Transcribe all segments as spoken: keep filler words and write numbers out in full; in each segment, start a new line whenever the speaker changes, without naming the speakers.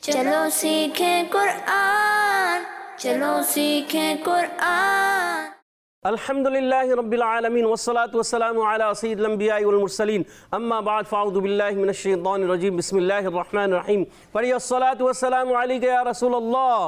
چلو سیکھیں قرآن، چلو سیکھیں قرآن۔
الحمدللہ رب العالمین والصلاة والسلام علی سید الانبیاء والمرسلین، اما بعد فاعوذ باللہ من الشیطان الرجیم، بسم اللہ الرحمن الرحیم۔ پڑھیے الصلاة والسلام علیک یا رسول اللہ،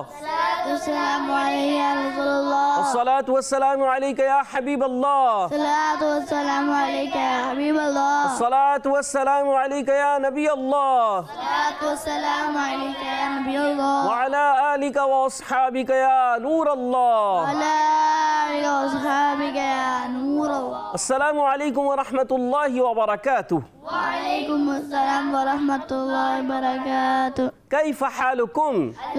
السلام علیکم یا رسول اللہ،
الصلاة والسلام علیک یا حبیب اللہ،
الصلاۃ والسلام علیک یا حبیب اللہ،
الصلاة والسلام علیک یا نبی اللہ،
الصلاۃ والسلام علیک یا نبی اللہ،
وعلی آلک واصحابک یا نور اللہ،
وعلی آلہ وصحبہ یا نور اللہ۔
السلام علیکم ورحمۃ اللہ وبرکاتہ۔
وعلیکم السلام ورحمۃ اللہ وبرکاتہ۔
کیف حالکم؟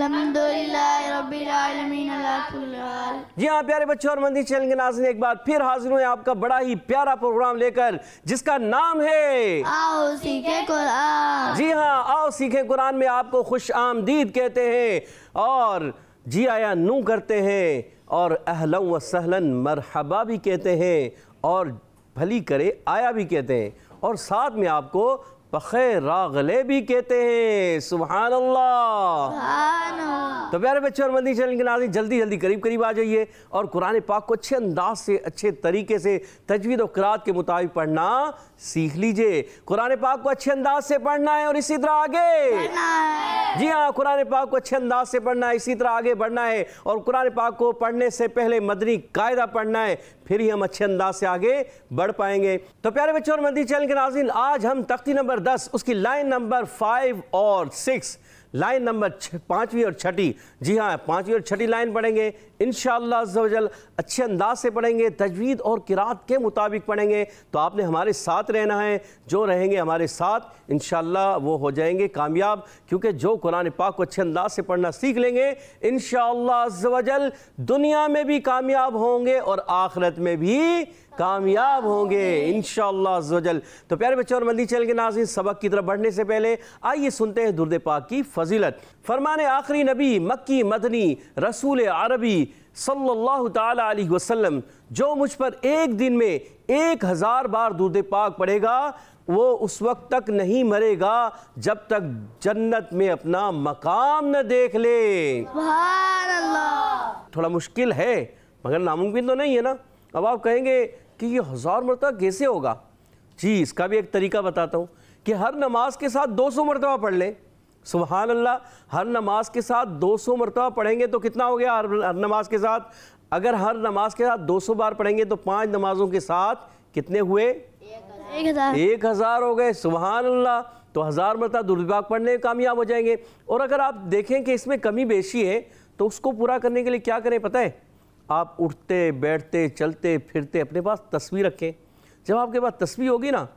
الحمدللہ رب العالمین علی کل حال۔
جی ہاں پیارے بچوں اور مدنی چینل کے ناظرین، ایک بار پھر حاضر ہوئے آپ کا بڑا ہی پیارا پروگرام لے کر، جس کا نام ہے
آؤ سیکھیں قرآن۔
جی ہاں آؤ سیکھیں قرآن میں آپ کو خوش آمدید کہتے ہیں، اور جی آیا نو کرتے ہیں، اور اہلا و سہلا مرحبا بھی کہتے ہیں، اور بھلی کرے آیا بھی کہتے ہیں، اور ساتھ میں آپ کو بخیر راغلے بھی کہتے ہیں۔ سبحان اللہ۔
سبحان اللہ۔
تو پیارے بچے اور مدنی چینل کے ناظرین، جلدی جلدی قریب قریب آ جائیے اور قرآن پاک کو اچھے انداز سے، اچھے طریقے سے تجوید و قرات کے مطابق پڑھنا سیکھ لیجئے۔ قرآن پاک کو اچھے انداز سے پڑھنا ہے اور اسی طرح آگے، جی ہاں قرآن پاک کو اچھے انداز سے پڑھنا ہے، اسی طرح آگے بڑھنا ہے، اور قرآن پاک کو پڑھنے سے پہلے مدنی قاعدہ پڑھنا ہے، پھر ہی ہم اچھے انداز سے آگے بڑھ پائیں گے۔ تو پیارے بچے اور مدنی چینل کے ناظرین، آج ہم تختی نمبر دس، اس کی لائن نمبر فائیو اور سکس، لائن نمبر پانچویں اور چھٹی، جی ہاں پانچویں اور چھٹی لائن پڑھیں گے انشاءاللہ عز و جل، اچھے انداز سے پڑھیں گے، تجوید اور قرات کے مطابق پڑھیں گے۔ تو آپ نے ہمارے ساتھ رہنا ہے، جو رہیں گے ہمارے ساتھ انشاءاللہ وہ ہو جائیں گے کامیاب، کیونکہ جو قرآن پاک کو اچھے انداز سے پڑھنا سیکھ لیں گے انشاءاللہ عز و جل، دنیا میں بھی کامیاب ہوں گے اور آخرت میں بھی کامیاب ہوں گے انشاءاللہ عز و جل۔ تو پیارے بچوں اور مدنی چینل کے ناظرین، سبق کی طرف بڑھنے سے پہلے آئیے سنتے ہیں درود پاک کی فضیلت۔ فرمان آخری نبی مکی مدنی رسول عربی صلی اللہ تعالی علیہ وسلم، جو مجھ پر ایک دن میں ایک ہزار بار درود پاک پڑھے گا، وہ اس وقت تک نہیں مرے گا جب تک جنت میں اپنا مقام نہ دیکھ لے۔
سبحان اللہ۔
تھوڑا مشکل ہے مگر ناممکن تو نہیں ہے نا۔ اب آپ کہیں گے کہ یہ ہزار مرتبہ کیسے ہوگا؟ جی اس کا بھی ایک طریقہ بتاتا ہوں کہ ہر نماز کے ساتھ دو سو مرتبہ پڑھ لیں۔ سبحان اللہ، ہر نماز کے ساتھ دو سو مرتبہ پڑھیں گے تو کتنا ہو گیا؟ ہر نماز کے ساتھ اگر ہر نماز کے ساتھ دو سو بار پڑھیں گے تو پانچ نمازوں کے ساتھ کتنے ہوئے؟
ایک ہزار۔
ایک ہزار ہو گئے۔ سبحان اللہ۔ تو ہزار مرتبہ درود پاک پڑھنے میں کامیاب ہو جائیں گے۔ اور اگر آپ دیکھیں کہ اس میں کمی بیشی ہے تو اس کو پورا کرنے کے لیے کیا کریں پتہ ہے؟ آپ اٹھتے بیٹھتے چلتے پھرتے اپنے پاس تسبیح رکھیں۔ جب آپ کے پاس تسبیح ہوگی نا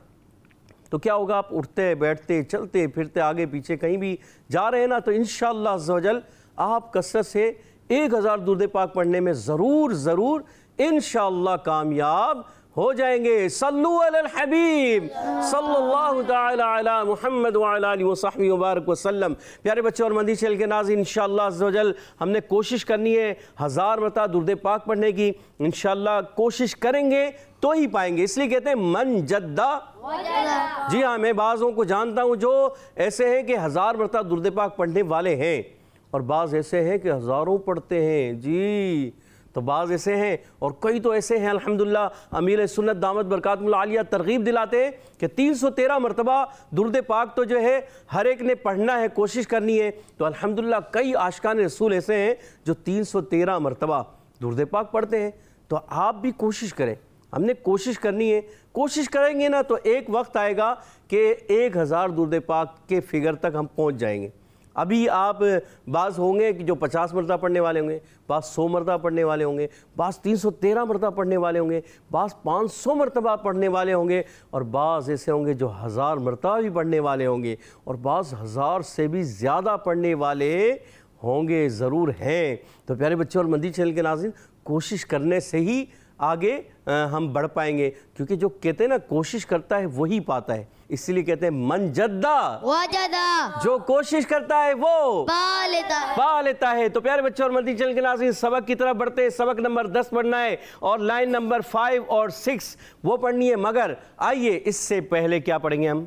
تو کیا ہوگا؟ آپ اٹھتے بیٹھتے چلتے پھرتے آگے پیچھے کہیں بھی جا رہے ہیں نا، تو انشاءاللہ عز و جل آپ کثرت سے ایک ہزار درود پاک پڑھنے میں ضرور ضرور انشاءاللہ کامیاب ہو جائیں گے۔ صلو علی الحبیب صلی اللہ تعالی علی محمد وعلی آلہ وصحبہ وبارک وسلم۔ پیارے بچوں اور مدنی چینل کے ناظرین، انشاءاللہ عز و جل ہم نے کوشش کرنی ہے ہزار مرتبہ درود پاک پڑھنے کی۔ انشاءاللہ کوشش کریں گے تو ہی پائیں گے، اس لیے کہتے ہیں من جدہ۔ جی ہاں میں بعضوں کو جانتا ہوں جو ایسے ہیں کہ ہزار مرتبہ درود پاک پڑھنے والے ہیں، اور بعض ایسے ہیں کہ ہزاروں پڑھتے ہیں۔ جی تو بعض ایسے ہیں، اور کئی تو ایسے ہیں الحمدللہ امیر سنت دامت برکاتہ العالیہ ترغیب دلاتے ہیں کہ تین سو تیرہ مرتبہ درود پاک تو جو ہے ہر ایک نے پڑھنا ہے، کوشش کرنی ہے۔ تو الحمدللہ کئی عاشقان رسول ایسے ہیں جو تین سو تیرہ مرتبہ درود پاک پڑھتے ہیں۔ تو آپ بھی کوشش کریں، ہم نے کوشش کرنی ہے، کوشش کریں گے نا تو ایک وقت آئے گا کہ ایک ہزار درود پاک کے فگر تک ہم پہنچ جائیں گے۔ ابھی آپ بعض ہوں گے کہ جو پچاس مرتبہ پڑھنے والے ہوں گے، بعض سو مرتبہ پڑھنے والے ہوں گے، بعض تین سو تیرہ مرتبہ پڑھنے والے ہوں گے، بعض پانچ سو مرتبہ پڑھنے والے ہوں گے، اور بعض ایسے ہوں گے جو ہزار مرتبہ بھی پڑھنے والے ہوں گے، اور بعض ہزار سے بھی زیادہ پڑھنے والے ہوں گے، ضرور ہیں۔ تو پیارے بچوں اور مدنی چینل کے ناظرین، کوشش کرنے سے ہی آگے ہم بڑھ پائیں گے، کیونکہ جو کہتے ہیں نا کوشش کرتا ہے وہی پاتا ہے، اسی لیے کہتے ہیں من جدہ
وجدہ،
جو کوشش کرتا ہے وہ
پا لیتا ہے۔
پا لیتا ہے۔ تو پیارے بچوں اور مدنی چینل کے ناظرین، سبق کی طرف بڑھتے ہیں۔ سبق نمبر دس پڑھنا ہے اور لائن نمبر فائیو اور سکس وہ پڑھنی ہے، مگر آئیے اس سے پہلے کیا پڑھیں گے ہم؟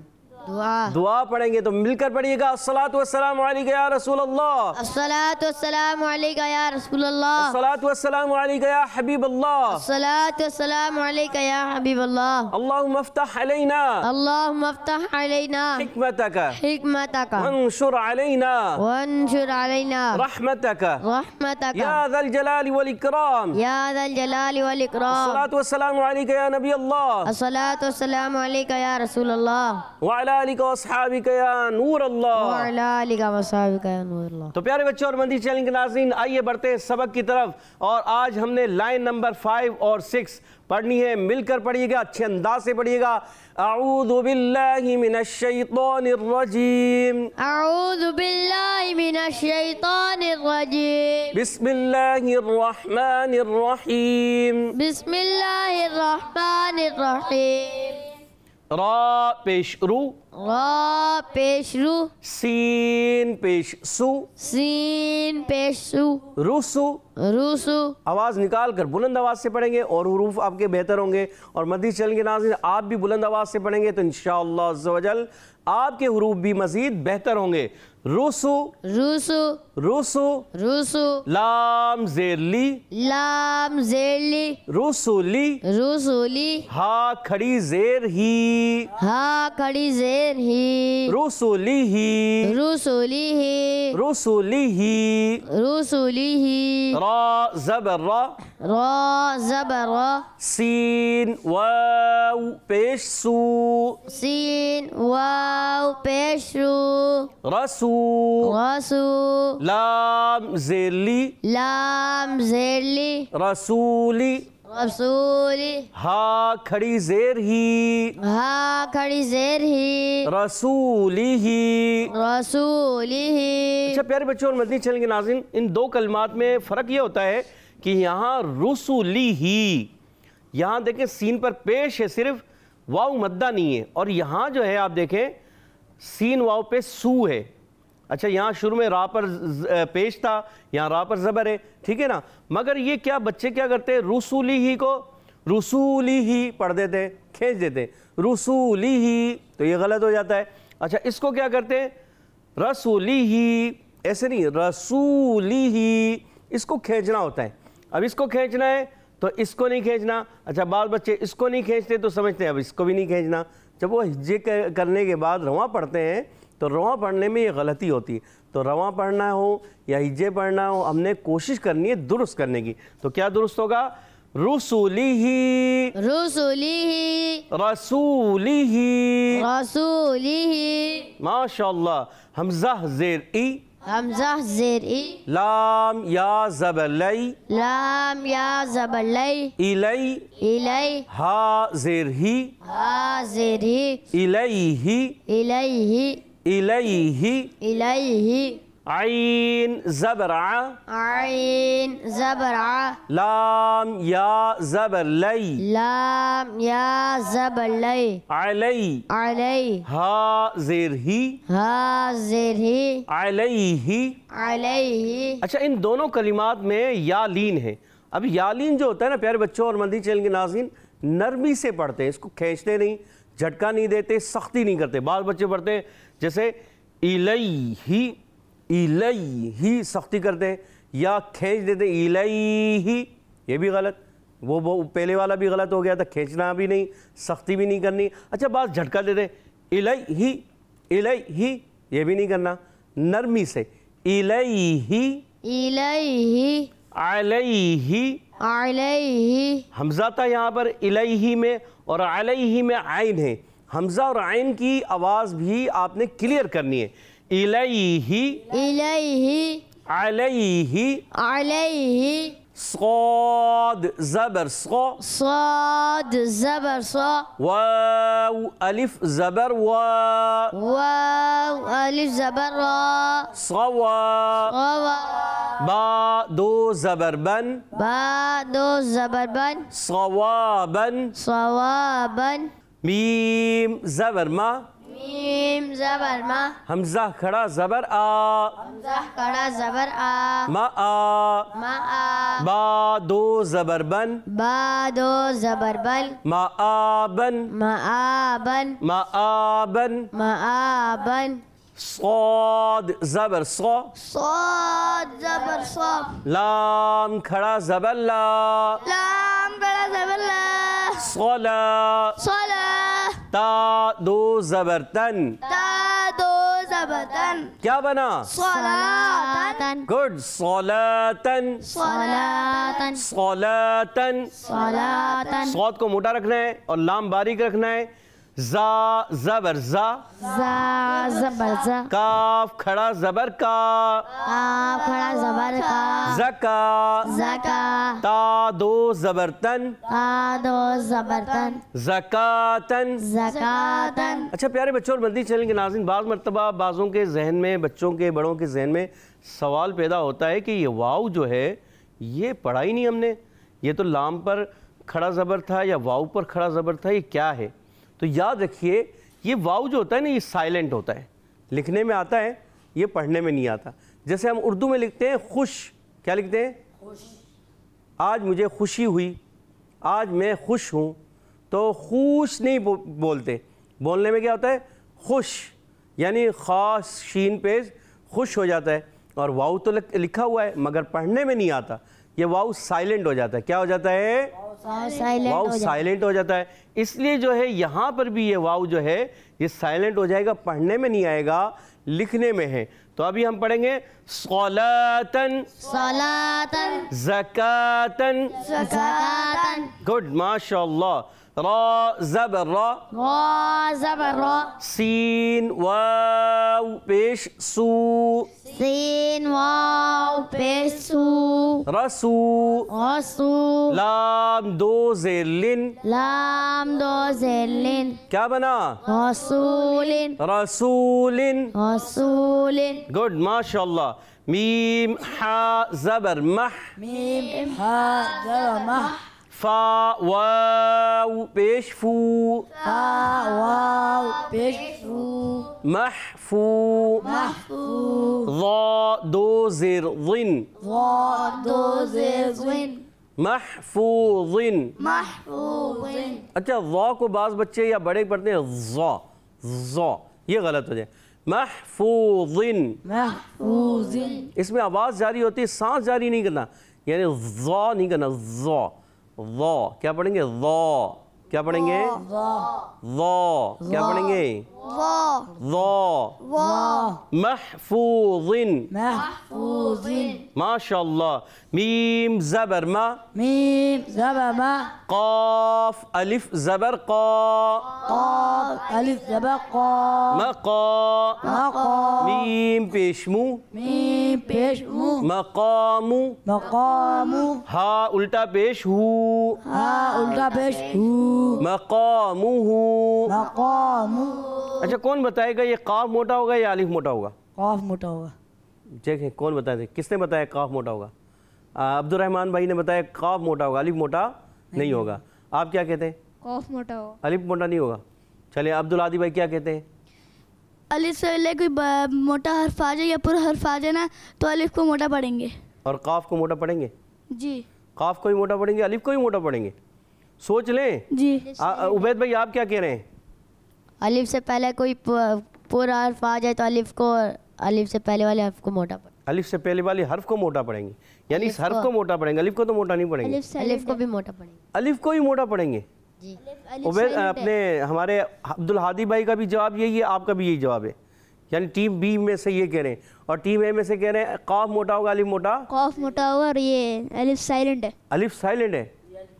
دعا
دعا پڑھیں گے تو مل کر پڑھیے گا الصلاۃ والسلام علیک یا رسول اللہ،
الصلاۃ والسلام علیک یا رسول اللہ،
الصلاۃ والسلام علیک یا حبیب اللہ،
الصلاۃ والسلام علیک یا حبیب اللہ،
اللہم افتح علینا
اللہم افتح علینا
حکمتک
حکمتک
وانشر علینا
وانشر علینا
رحمتک
رحمتک
یا ذا الجلال والاکرام،
یا ذا الجلال والاکرام،
الصلاۃ والسلام علیک یا نبی اللہ
الصلاۃ والسلام علیک یا رسول اللہ
وعلی آلک واصحابک یا نور اللہ۔
وعلی آلک وصحبک یا نور اللہ۔
تو پیارے بچوں اور مدنی چینل کے ناظرین، آئیے بڑھتے ہیں سبق کی طرف، اور آج ہم نے لائن نمبر فائیو اور سکس پڑھنی ہے، مل کر پڑھیے گا، اچھے انداز سے پڑھیے گا۔ اعوذ باللہ من الشیطان الرجیم،
اعوذ باللہ من الشیطان الرجیم،
بسم اللہ الرحمن الرحیم،
بسم اللہ الرحمن الرحیم،
را پیش رو،
را پیش رو،
سین پیش سو،
سین پیش سو،
رسو،
روسو،
آواز نکال کر بلند آواز سے پڑھیں گے اور حروف آپ کے بہتر ہوں گے، اور مدنی چینل کے ناظرین آپ بھی بلند آواز سے پڑھیں گے تو انشاءاللہ عز و جل آپ کے حروف بھی مزید بہتر ہوں گے۔ روسو،
روسو،
روسو،
روسو،
لام زیر لی،
لام زیر لی،
رسولی،
رسولی،
ہا کھڑی زیر ہی،
ہا کھڑی زیر ہی،
رسولی ہی،
رسولی ہی،
رسولی ہی،
رسولی ہی،
را زبر را،
را زبر را،
سین واو پیش سو،
سین واو پیش رو،
رسو،
رسو،
لام زیر لی،
لام زیر لی،
رسولی،
رسولی،
ہا کھڑی زیر ہی،
ہا کھڑی زیر ہی،
رسولی ہی۔
رسولی ہی۔
اچھا پیارے بچوں اور مدنی چینل کے ناظرین، ان دو کلمات میں فرق یہ ہوتا ہے کہ یہاں رسولی ہی، یہاں دیکھیں سین پر پیش ہے صرف، واو مدہ نہیں ہے، اور یہاں جو ہے آپ دیکھیں سین واو پہ سو ہے۔ اچھا یہاں شروع میں را پر پیش تھا، یہاں را پر زبر ہے، ٹھیک ہے نا، مگر یہ کیا بچے کیا کرتے ہیں، رسولی ہی کو رسولی ہی پڑھ دیتے ہیں، کھینچ دیتے ہیں، رسولی ہی، تو یہ غلط ہو جاتا ہے۔ اچھا اس کو کیا کرتے ہیں، رسولی ہی، ایسے نہیں، رسولی ہی، اس کو کھینچنا ہوتا ہے۔ اب اس کو کھینچنا ہے تو اس کو نہیں کھینچنا۔ اچھا بعض بچے اس کو نہیں کھینچتے تو سمجھتے ہیں اب اس کو بھی نہیں کھینچنا۔ جب وہ ہجے کرنے کے بعد رواں پڑھتے ہیں تو رواں پڑھنے میں یہ غلطی ہوتی ہے، تو رواں پڑھنا ہو یا ہجے پڑھنا ہو ہم نے کوشش کرنی ہے درست کرنے کی۔ تو کیا درست ہوگا، رسولی ہی،
رسولی ہی،
رسولی ہی،
رسولی ہی،
ماشاءاللہ۔ حمزہ زیر ای،
حمزہ زیر ای،
لام یا زبر لی،
لام یا زبر لی،
الی،
الی،
ہا زیر ہی،
ہا زیر ہی،
الیہ،
الیہ،
الیہ،
الیہ،
عین زبر ع،
عین زبر ع،
لام یا زبر لی،
لام یا زبر لی،
علی،
علی،
ہا زیر ہی،
ہا زیر ہی،
علیہ۔
علیہ۔
اچھا ان دونوں کلمات میں یا لین ہے۔ اب یا لین جو ہوتا ہے نا پیارے بچوں اور مدنی چینل کے ناظرین، نرمی سے پڑھتے ہیں، اس کو کھینچتے نہیں، جھٹکا نہیں دیتے، سختی نہیں کرتے۔ بعض بچے پڑھتے ہیں جیسے الیہ، الیہ سختی کرتے ہیں، یا کھینچ دیتے ہیں الیہ، یہ بھی غلط، وہ وہ پہلے والا بھی غلط ہو گیا تھا، کھینچنا بھی نہیں، سختی بھی نہیں کرنی۔ اچھا بعض جھٹکا دیتے ہیں الیہ، الیہ، یہ بھی نہیں کرنا، نرمی سے الیہ،
الیہ،
علیہ،
علیہ،
حمزہ تھا یہاں پر الیہ میں، اور علیہ میں عین ہے، حمزہ اور عین کی آواز بھی آپ نے کلیئر کرنی ہے، الیہ،
الیہ،
علیہ،
علیہ،
صاد زبر صا،
صاد زبر صا،
واو الف زبر وا،
واو الف زبر را،
صوا،
غوا،
با دو زبر بن،
با دو زبر بن،
صوابا،
صوابا،
میم زبر ما،
میم زبر ما
حمزہ کھڑا زبر آ
حمزہ کڑا زبر آ
ما آ
ما آ
با دو زبر بن
با دو زبر بل
ما آبن
ما آبن
ما آبن
ما آبن
صاد زبر صا
صاد زبر صا
لام کھڑا زبر لا
لام کڑا زبر لا
صلا
صلا
تا دو زبر تن
تا دو زبر تن
کیا بنا
صلاتن
گڈ صلاتن
صلاتن
صلاتن
صلاتن
صاد کو موٹا رکھنا ہے اور لام باریک رکھنا ہے زا زبر زا
زا زبر زا
کاف کھڑا زبر کا
کاف کھڑا زبر کا
زکا
زکا
تا دو زبر تن
تا دو زبر تن
زکاتن
زکاتن
اچھا پیارے بچوں اور مدنی چینل کے ناظرین، بعض مرتبہ بعضوں کے ذہن میں، بچوں کے بڑوں کے ذہن میں سوال پیدا ہوتا ہے کہ یہ واو جو ہے یہ پڑھا ہی نہیں ہم نے، یہ تو لام پر کھڑا زبر تھا یا واو پر کھڑا زبر تھا، یہ کیا ہے؟ تو یاد رکھیے یہ واو جو ہوتا ہے نا یہ سائلنٹ ہوتا ہے، لکھنے میں آتا ہے، یہ پڑھنے میں نہیں آتا۔ جیسے ہم اردو میں لکھتے ہیں خوش، کیا لکھتے ہیں؟ خوش۔ آج مجھے خوشی ہوئی، آج میں خوش ہوں، تو خوش نہیں بولتے، بولنے میں کیا ہوتا ہے؟ خوش، یعنی خاص شین پیش خوش ہو جاتا ہے، اور واو تو لکھا ہوا ہے مگر پڑھنے میں نہیں آتا، یہ واو سائلنٹ ہو جاتا ہے۔ کیا ہو جاتا ہے؟ واو سائلنٹ ہو جاتا ہے۔ اس لیے جو ہے یہاں پر بھی یہ واو جو ہے یہ سائلنٹ ہو جائے گا، پڑھنے میں نہیں آئے گا، لکھنے میں ہے۔ تو ابھی ہم پڑھیں گے صلاتن
صلاتن
زکاتن
زکاتن
گڈ ماشاءاللہ۔ را زبر را
را زبر را
سین واو پیش سو
سین واو پیش سو
رسو
رسو
لام دو زیر لن
لام دو زیر لن
کیا بنا؟
رسول
رسول
رسول
گڈ ماشاءاللہ۔ میم حا زبر مح
میم ہا زبر مح
فا واو پیش فو
فا واو پیش فو
محفو
محفو
ضا دو زیر ضن
ضا دو زیر ضن
محفوظ۔
محفوظ
اچھا ضا کو بعض بچے یا بڑے پڑھتے ہیں ضا ضا، یہ غلط ہو جائے، محفوظ۔
محفوظ
اس میں آواز جاری ہوتی ہے، سانس جاری نہیں کرنا، یعنی ضا نہیں کرنا، ضا ضا کیا پڑھیں گے؟ ضا کیا پڑھیں گے؟ ضا کیا پڑھیں گے؟
وا
ضا
وا
محفوظ
محفوظ
ماشاءاللہ۔ میم زبر ما
میم زبر ما
قاف الف زبر قا
قاف الف زبر قا
مقا
مقا
میم پیش مو
میم پیش مو
مقام
مقام
ہا الٹا پیش ہو
ہا الٹا پیش ہو
مقامہ۔
مقام
اچھا کون بتائے گا یہ قاف موٹا ہوگا یا الف موٹا ہوگا؟
قاف موٹا ہوگا۔
دیکھیں کون بتائے تھے، کس نے بتایا قاف موٹا ہوگا؟ عبد الرحمن بھائی نے بتایا قاف موٹا ہوگا، الف موٹا نہیں ہوگا۔ آپ کیا کہتے ہیں؟
قاف موٹا ہوگا۔
الف موٹا نہیں ہوگا۔ چلیں عبدالعادی بھائی کیا کہتے ہیں؟
الف سے پہلے کوئی موٹا حرف آ جائے یا پورا حرف آ جائے نا تو الف کو موٹا پڑھیں گے۔
اور قاف کو موٹا پڑھیں گے؟
جی
قاف کو ہی موٹا پڑھیں گے، الف کو ہی موٹا پڑھیں گے؟ سوچ لیں۔
جی
عبید بھائی آپ کیا کہہ رہے ہیں؟
الف سے پہلے کوئی پورا حرف آ جائے تو الف کو الف سے پہلے والے حرف کو موٹا پڑھیں گے۔
الف سے پہلے والے حرف کو موٹا پڑھیں گے، یعنی اس حرف کو موٹا پڑھیں گے، الف کو تو موٹا نہیں پڑھیں گے،
الف کو بھی موٹا پڑھیں گے۔
الف کو ہی موٹا پڑھیں گے۔
جی
عبید اپنے ہمارے عبدالہادی بھائی کا بھی جواب یہی ہے، آپ کا بھی یہی جواب ہے، یعنی ٹیم بی میں سے یہ کہہ رہے ہیں، اور ٹیم اے میں سے کہہ رہے ہیں قاف موٹا ہوگا الف موٹا؟
قاف موٹا ہوگا اور یہ الف سائلنٹ ہے۔
الف سائلنٹ ہے،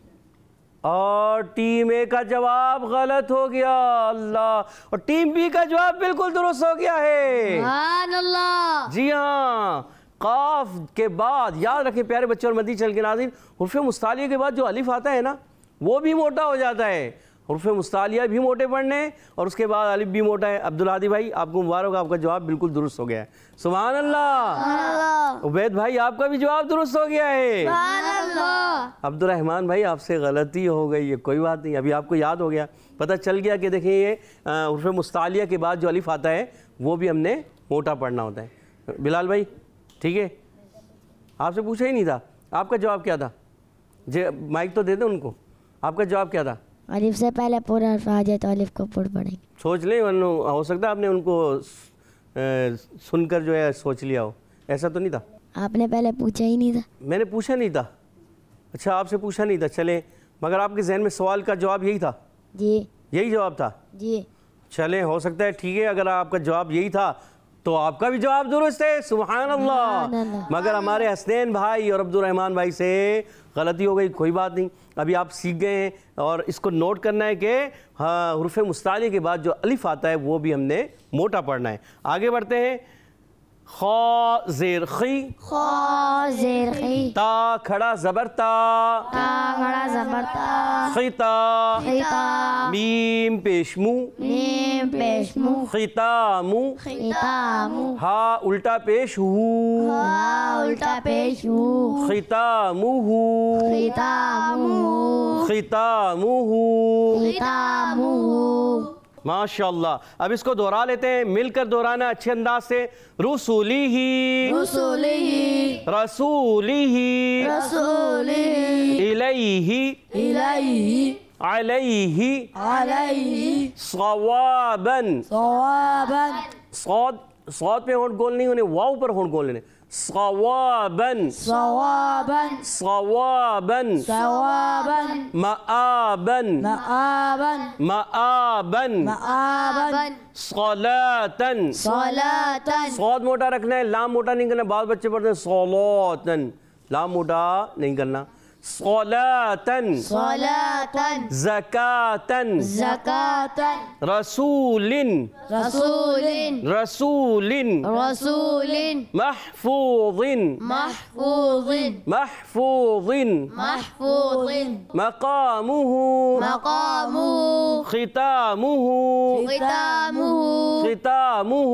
اور ٹیم اے کا جواب غلط ہو گیا، اللہ، اور ٹیم بی کا جواب بالکل درست ہو گیا ہے۔
سبحان اللہ۔
جی ہاں، قاف کے بعد یاد رکھیں پیارے بچے اور مدنی چینل کے ناظرین، حروف مستعلیہ کے بعد جو الف آتا ہے نا وہ بھی موٹا ہو جاتا ہے، حروف مستعلیہ بھی موٹے پڑھنے اور اس کے بعد الف بھی موٹا ہے۔ عبدالعادی بھائی آپ کو مبارک، آپ کا جواب بالکل درست ہو گیا ہے، سبحان اللہ۔ عبید بھائی آپ کا بھی جواب درست ہو گیا ہے،
اللہ.
عبد الرحمن بھائی آپ سے غلطی ہو گئی ہے، کوئی بات نہیں، ابھی آپ کو یاد ہو گیا، پتہ چل گیا کہ دیکھیں یہ حروف مستعلیہ کے بعد جو الف آتا ہے وہ بھی ہم نے موٹا پڑھنا ہوتا ہے. بلال بھائی ٹھیک ہے، آپ سے پوچھا ہی نہیں تھا، آپ کا جواب کیا تھا؟ جی مائک تو دے دیں ان کو، آپ کا جواب کیا تھا؟
الف سے پہلے پورا حرف آ جائے تو الف کو پڑھ پڑیں گے.
سوچ لیں، ورنہ ہو سکتا ہے آپ نے ان کو سن کر جو ہے سوچ لیا ہو، ایسا تو نہیں تھا؟
آپ نے پہلے پوچھا ہی نہیں تھا.
میں نے پوچھا نہیں تھا. اچھا آپ سے پوچھا نہیں تھا، چلیں، مگر آپ کے ذہن میں سوال کا جواب یہی تھا؟
جی
یہی جواب تھا؟
جی.
چلیں ہو سکتا ہے ٹھیک ہے، اگر آپ کا جواب یہی تھا تو آپ کا بھی جواب درست ہے، سبحان اللہ. مگر ہمارے حسنین بھائی اور عبد الرحمن بھائی سے غلطی ہو گئی، کوئی بات نہیں، ابھی آپ سیکھ گئے ہیں. اور اس کو نوٹ کرنا ہے کہ ہاں حروف مستعلیہ کے بعد جو الف آتا ہے وہ بھی ہم نے موٹا پڑھنا ہے. آگے بڑھتے ہیں. خا زیر خی،
خا زیر خی،
تا کھڑا زبر تا،
تا کھڑا زبر تا،
خطا،
خطا،
میم پیش مو،
میم پیش مو،
ختامو،
ختامو،
ہا الٹا پیش ہو،
ہا الٹا پیش ہو،
ختامو،
ختامو،
ختامو.
ختامو.
ماشاء اللہ. اب اس کو دہرا لیتے ہیں، مل کر دہرانا اچھے انداز سے. رسولی ہی،
رسولی ہی،
رسولی ہی،
رسولی ہی،
الیہ،
الیہ،
علیہ،
علیہ،
صواباً.
صواباً،
صاد صاد پہ ہونٹ گول نہیں ہونے، واو پر ہونٹ گول لینے. صواباً،
صواباً،
صواباً.
صواباً،
مآباً،
مآباً،
مآباً.
مآباً،
صلاةً.
صلاةً،
صاد موٹا رکھنا ہے، لام موٹا نہیں کرنا. بعض بچے پڑھتے ہیں صلاةً، لام موٹا نہیں کرنا. صلاةً،
صلاةً،
زکاةً،
زکاةً،
رسول،
رسول،
رسول،
رسول،
محفوظ،
محفوظ،
محفوظ.
محفوظ،
مقامه،
مقامه،
ختامه،
ختامه،
ختامه.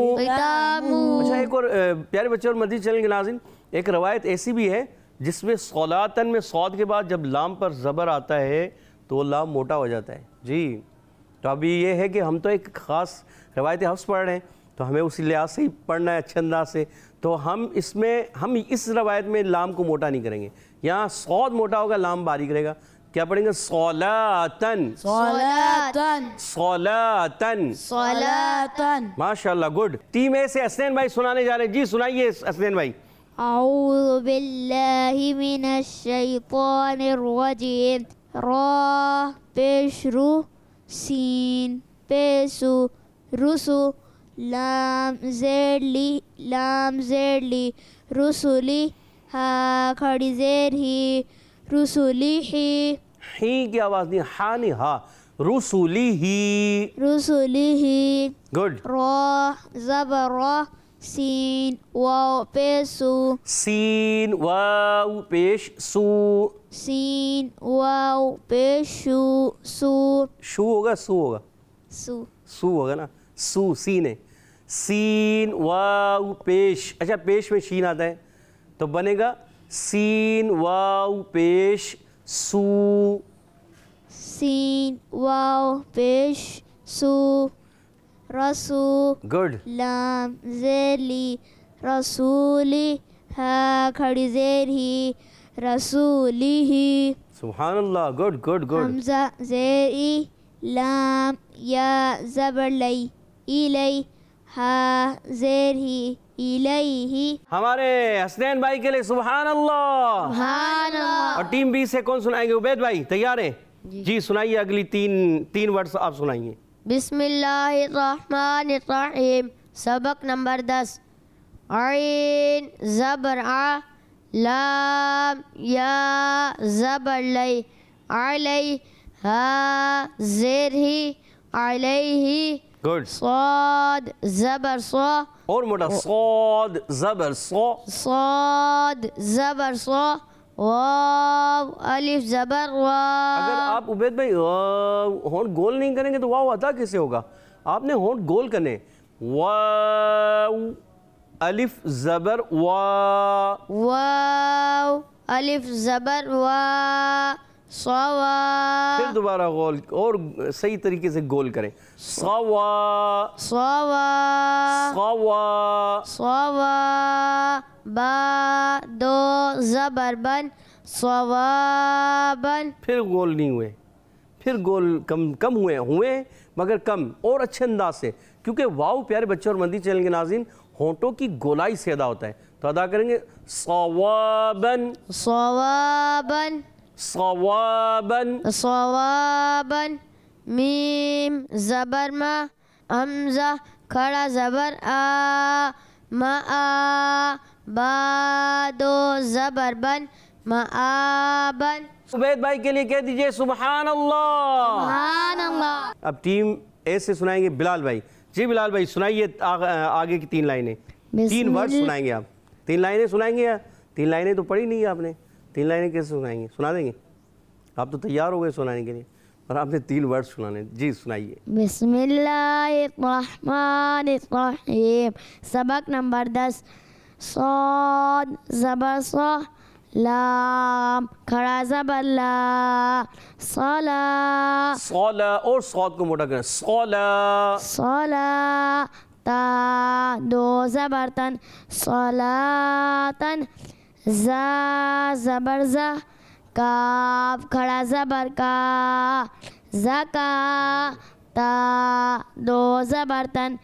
ختامه.
اچھا ایک اور پیارے بچے اور مدنی چینل کے ناظرین، ایک روایت ایسی بھی ہے جس میں صلاةً میں صاد کے بعد جب لام پر زبر آتا ہے تو وہ لام موٹا ہو جاتا ہے. جی تو ابھی یہ ہے کہ ہم تو ایک خاص روایت حفظ پڑھ رہے ہیں تو ہمیں اسی لحاظ سے ہی پڑھنا ہے اچھے انداز سے. تو ہم اس میں ہم اس روایت میں لام کو موٹا نہیں کریں گے. یہاں صاد موٹا ہوگا، لام باریک رہے گا. کیا پڑھیں گے؟ صلاةً،
صلاةً،
صلاةً.
صلاةً.
ماشاءاللہ، گڈ. ٹیم اے سے حسنین بھائی سنانے جا رہے ہیں. جی سنائیے حسنین بھائی.
أعوذ بالله من الشيطان الرجيم. را پیش رو، سین پیسو، رسو، لام زیر لی، لام زیر لی، رسولی، ہا کھڑی زیر ہی، رسولی ہی،
ہی کی آواز نہیں، ہا نہیں، ہا. رسولی ہی.
رسولی ہی.
گڈ.
را زبر را، سین واو پیسو،
سین واو پیش سو.
سین واو پیشو، سو،
شو ہوگا، سو ہوگا،
سو،
سو ہوگا نا، سو سین ہے. سین واو پیش، اچھا پیش میں شین آتا ہے تو بنے گا سین واو پیش سو.
سین واو پیش سو، رسو،
گڈ.
لام زیلی، رسولی، ہا کھڑی زیر ہی، رسولی ہی،
سبحان اللہ، گڈ گڈ گڈ.
حمزہ زیر ای، لام یا زبر لئی، ایلی، ہا زیر ہی، الیہ.
ہمارے حسنین بھائی کے لیے سبحان اللہ.
سبحان اللہ.
اور ٹیم بی سے کون سنائیں گے؟ عبید بھائی تیار ہیں؟ جی سنائیے اگلی تین تین ورڈز آپ سنائیے.
بسم اللہ الرحمن الرحیم. سبق نمبر دس. عین زبر آ، لام یا زبر لئی، علی، ہا زیر ہی، علیہ،
گڈ.
صاد زبر صا،
اور موٹا، صاد زبر صا،
صاد زبر صا، واو الف زبر
اگر
وا.
آپ عبید بھائی ہونٹ گول نہیں کریں گے تو واو ادا کیسے ہوگا؟ آپ نے ہونٹ گول کرنے. واو الف زبر وا،
واو الف زبر وا صوا
پھر دوبارہ غول اور صحیح طریقے سے گول کریں. صوا
صوا
صوا
صوا با دو زبر بن صوابن.
پھر گول نہیں ہوئے, پھر گول کم کم ہوئے ہوئے مگر کم اور اچھے انداز سے, کیونکہ واؤ پیارے بچوں اور مندی چینل کے ناظرین ہونٹوں کی گولائی سے ادا ہوتا ہے. تو ادا کریں گے صوابن
صوابن
صوابن.
صوابن. میم زبر ما حمزہ کھڑا زبر آ ما آ با دو زبر بن معابن.
عبید بھائی کے لیے کہہ دیجئے سبحان اللہ.
سبحان اللہ.
اب ٹیم اے سے سنائیں گے بلال بھائی. جی بلال بھائی سنائیے آگے کی تین لائنیں, تین ورڈ سنائیں گے آپ. تین لائنیں سنائیں گے یا تین لائنیں تو پڑھی نہیں آپ نے, تین لائنیں کیسے سنائیں گے؟ سنا دیں گے آپ؟ تو تیار ہو گئے سنانے کے لیے اور آپ نے تین ورڈ سنانے. جی سنائیے.
بسم اللہ الرحمن الرحیم. سبق نمبر دس. صاد زبر صا لام کھڑا زبر لا صلا
صلا اور صاد کو موٹا کریں صلا
صلا تا دو زبر تن صلاتن زا زبر زا کاف کھڑا زبر کا زکا تا دو زبر تن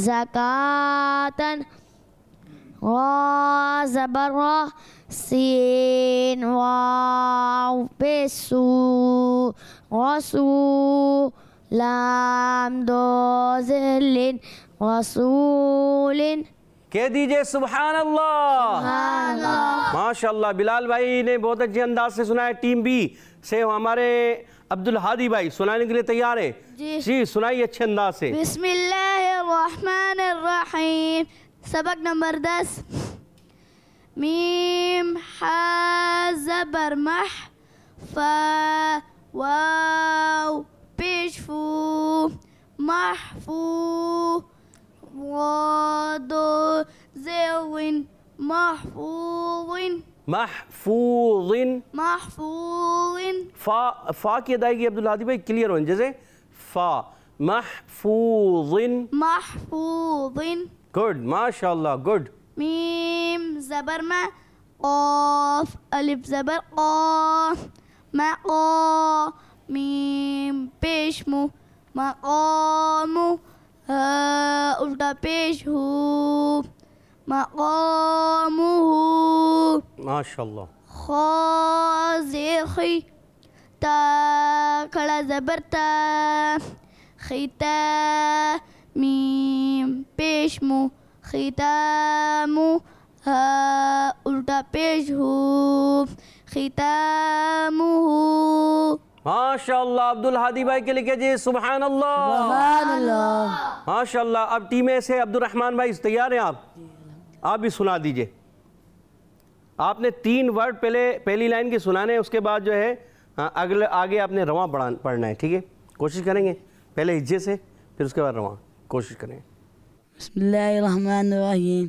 زکاتن غا زبر را سین واو پیسو غسو لام دو ذلین رسولین.
کہہ دیجئے سبحان اللہ. ماشاءاللہ بلال بھائی نے بہت اچھے انداز سے سنا ہے. ٹیم بی سے ہمارے عبدالہادی بھائی سنانے کے لیے تیار ہے. جی سنائیے اچھے انداز سے.
بسم اللہ الرحمن الرحیم. سبق نمبر دس. میم حا زبر مح فا واو پیش فو محفو وادو زیوین محفوظ
محفوظ
محفوظ.
فا فا کی ادائیگی عبدالہادی بھائی کلیئر ہو جیسے فا محفوظ
محفوظ.
گڈ ماشاءاللہ گڈ.
میم زبر ما قاف الف زبر قا ما قا میم پیش مو مقامو ہا الٹا پیش ہو مقامو
ماشاءاللہ.
خا زیخی تا کھڑا زبر تا خیتا میم پیش مو ختامو ہا الٹا پیش ہو ختامو.
ماشاءاللہ عبدالہادی بھائی کے لیے کہجئے سبحان اللہ.
سبحان اللہ.
ماشاءاللہ. اب ٹیم اے سے عبدالرحمن بھائی تیار ہیں آپ؟ آپ بھی سنا دیجئے. آپ نے تین ورڈ پہلے پہلی لائن کے سنانے ہیں, اس کے بعد جو ہے اگلے آگے آپ نے رواں پڑھنا ہے. ٹھیک ہے, کوشش کریں گے پہلے ہجے سے پھر اس کے بعد رواں کوشش کریں.
بسم اللہ الرحمن الرحیم.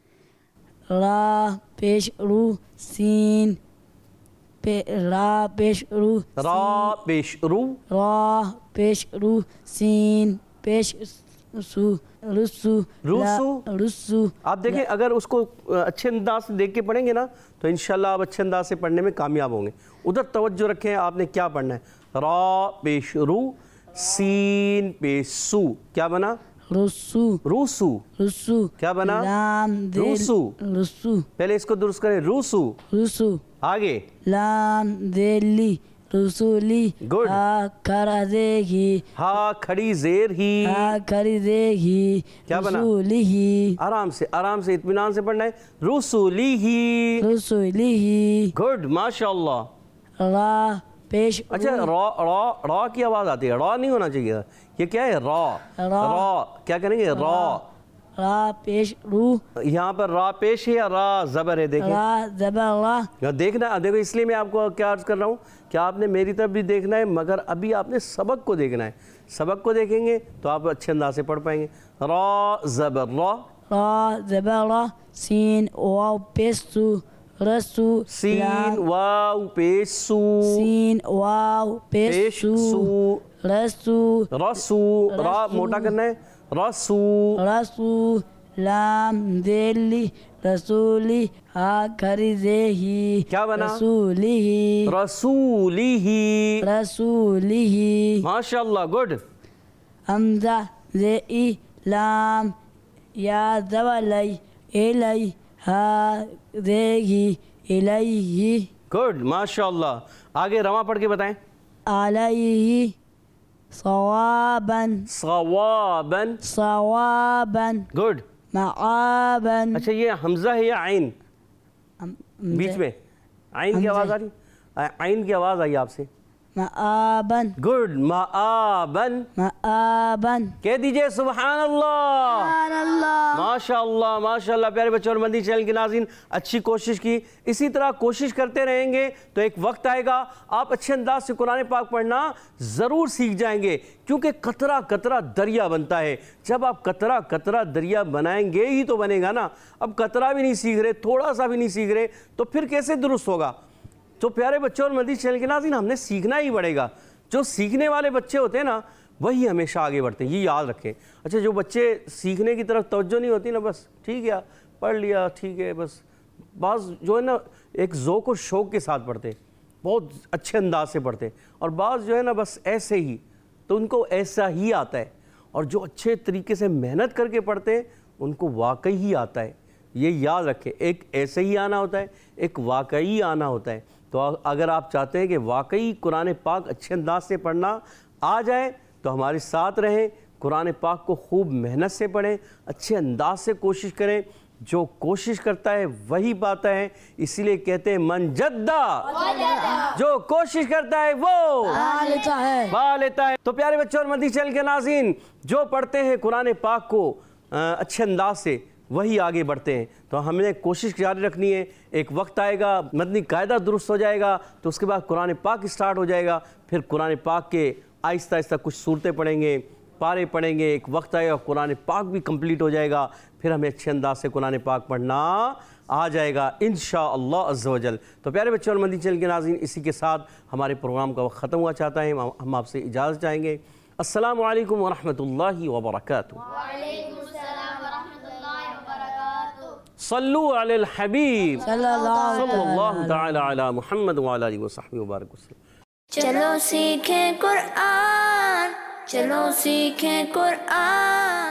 را پیش رو سین را پیش رو
را پیش رو
را پیش رو سین پیش سو رسو
رسو.
رسو.
آپ دیکھیں اگر اس کو اچھے انداز سے دیکھ کے پڑھیں گے نا تو انشاءاللہ آپ اچھے انداز سے پڑھنے میں کامیاب ہوں گے. ادھر توجہ رکھیں آپ نے کیا پڑھنا ہے. را پیش رو سین پیش سو کیا بنا؟
رسو.
روسو.
رسو
کیا بنا؟
لام دل
روسو.
رسو.
پہلے اس کو درست کریں روسو.
رسو.
آگے
لام دلی رسولی.
Good.
ہا کھڑا دے گی
ہا کھڑی زیر ہی
ہا کھڑی دے گی
کیا بنا؟
رسولی ہی.
آرام سے آرام سے اطمینان سے پڑھنا ہے. رسولی ہی.
رسولی ہی.
گڈ ماشاءاللہ.
را پیش
اچھا را را را کی آواز آتی ہے, را نہیں ہونا چاہیے. یہ کیا ہے؟ را. را کیا کریں گے؟ را.
را پیش رو
یہاں پر را پیش ہے یا را زبر ہے؟ دیکھیں
را زبر را.
یا دیکھنا دیکھو اس لیے میں آپ کو کیا عرض کر رہا ہوں کہ آپ نے میری طرف بھی دیکھنا ہے مگر ابھی آپ نے سبق کو دیکھنا ہے. سبق کو دیکھیں گے تو آپ اچھے انداز سے پڑھ پائیں گے. را زبر را
را زبر را سین واو پیش سو رسو
سین
لام
واو پیش سو
سین واو پیش
پیش
سو
سو
رسو
رسو را موٹا کرنا ہے رسو
رسو لام ذیلی رسولی ہا کھری زیہی
کیا بنا؟
رسولی
رسولی ہی
رسولی
ماشاء اللہ گڈ
حمزہ زی لام یا زولی الی ہا زیہی الیہی
گڈ ماشاء اللہ آگے رواں پڑھ کے بتائیں
علیہ صواباً
صواباً
صواباً
گڈ
معاباً
اچھا یہ حمزہ ہے یا عین بیچ میں عین کی آواز آ رہی عین کی آواز آئی آپ سے
معاباً
گڈ معاباً
معاباً
کہہ دیجئے سبحان اللہ
سبحان اللہ
ماشاء اللہ ماشاء اللہ پیارے بچوں اور مدنی چینل کے ناظرین اچھی کوشش کی اسی طرح کوشش کرتے رہیں گے تو ایک وقت آئے گا آپ اچھے انداز سے قرآن پاک پڑھنا ضرور سیکھ جائیں گے کیونکہ قطرہ قطرہ دریا بنتا ہے جب آپ قطرہ قطرہ دریا بنائیں گے ہی تو بنے گا نا اب قطرہ بھی نہیں سیکھ رہے تھوڑا سا بھی نہیں سیکھ رہے تو پھر کیسے درست ہوگا تو پیارے بچوں اور مدنی چینل کے ناظرین ہم نے سیکھنا ہی پڑے گا جو سیکھنے والے بچے ہوتے ہیں نا وہی ہمیشہ آگے بڑھتے ہیں یہ یاد رکھیں اچھا جو بچے سیکھنے کی طرف توجہ نہیں ہوتی نا بس ٹھیک ہے پڑھ لیا ٹھیک ہے بس بعض جو ہے نا ایک ذوق و شوق کے ساتھ پڑھتے ہیں بہت اچھے انداز سے پڑھتے ہیں اور بعض جو ہے نا بس ایسے ہی تو ان کو ایسا ہی آتا ہے اور جو اچھے طریقے سے محنت کر کے پڑھتے ہیں ان کو واقعی ہی آتا ہے یہ یاد رکھیں ایک ایسے ہی آنا ہوتا ہے ایک واقعی آنا ہوتا ہے تو اگر آپ چاہتے ہیں کہ واقعی قرآن پاک اچھے انداز سے پڑھنا آ جائے تو ہمارے ساتھ رہیں قرآن پاک کو خوب محنت سے پڑھیں اچھے انداز سے کوشش کریں جو کوشش کرتا ہے وہی پاتا ہے اسی لیے کہتے ہیں من جدہ جو کوشش کرتا ہے وہ
پا لیتا ہے
پا لیتا ہے تو پیارے بچوں اور مدنی چینل کے ناظرین جو پڑھتے ہیں قرآن پاک کو اچھے انداز سے وہی آگے بڑھتے ہیں تو ہم نے کوشش جاری رکھنی ہے ایک وقت آئے گا مدنی قاعدہ درست ہو جائے گا تو اس کے بعد قرآن پاک اسٹارٹ ہو جائے گا پھر قرآن پاک کے آہستہ آہستہ کچھ صورتیں پڑھیں گے پارے پڑھیں گے ایک وقت آئے گا قرآن پاک بھی کمپلیٹ ہو جائے گا پھر ہمیں اچھے انداز سے قرآن پاک پڑھنا آ جائے گا انشاءاللہ عز و جل تو پیارے بچوں اور مدنی چینل کے ناظرین اسی کے ساتھ ہمارے پروگرام کا وقت ختم ہوا چاہتا ہے ہم آپ سے اجازت چاہیں گے السلام علیکم ورحمۃ اللہ وبرکاتہ صلو علی الحبیب
صلی اللہ
صلی اللہ تعالی علی محمد وعلی آلہ وصحبہ وبارک وسلم
چلو سیکھیں قرآن چلو سیکھیں قرآن